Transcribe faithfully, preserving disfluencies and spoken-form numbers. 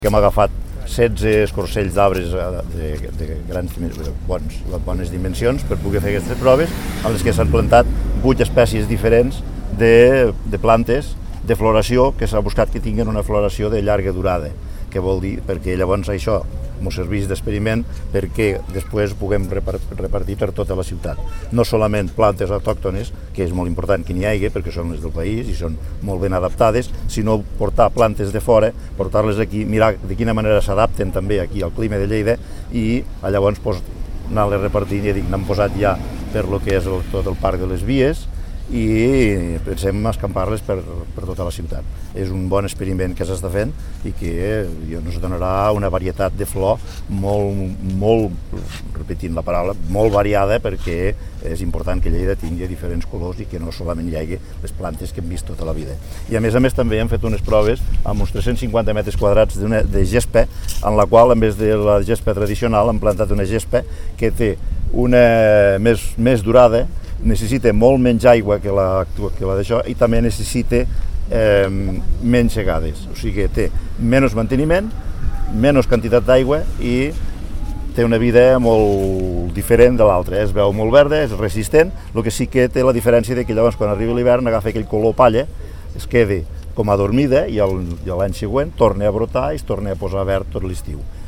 Hem agafat setze escorcells d'arbres de, de grans, bons, bones dimensions per poder fer aquestes proves, en les que s'han plantat vuit espècies diferents de, de plantes de floració que s'ha buscat que tinguin una floració de llarga durada, que vol dir perquè llavors això ens serveix d'experiment perquè després puguem repartir per tota la ciutat. No solament plantes autòctones, que és molt important que n'hi hagi perquè són les del país i són molt ben adaptades, sinó portar plantes de fora, portar-les aquí, mirar de quina manera s'adapten també aquí al clima de Lleida i llavors pues, anar-les repartint, ja dic, n'hem posat ja per lo que és el, tot el parc de les vies i pensem escampar-les per, per tota la ciutat. És un bon experiment que s'està fent i que ens donarà una varietat de flor molt, molt, repetint la paraula, molt variada perquè és important que Lleida tingui diferents colors i que no solament hi hagi les plantes que hem vist tota la vida. I a més a més també hem fet unes proves amb uns tres-cents cinquanta metres quadrats de gespa, en la qual en vez de la gespa tradicional hem plantat una gespa que té una més, més durada, necessita molt menys aigua que la, que la d'això i també necessita eh, menys segades, o sigui que té menys manteniment, menys quantitat d'aigua i té una vida molt diferent de l'altra. Es veu molt verda, és resistent, el que sí que té la diferència de que llavors quan arriba l'hivern agafa aquell color palla, es queda com adormida i l'any següent torna a brotar i es torna a posar verd tot l'estiu.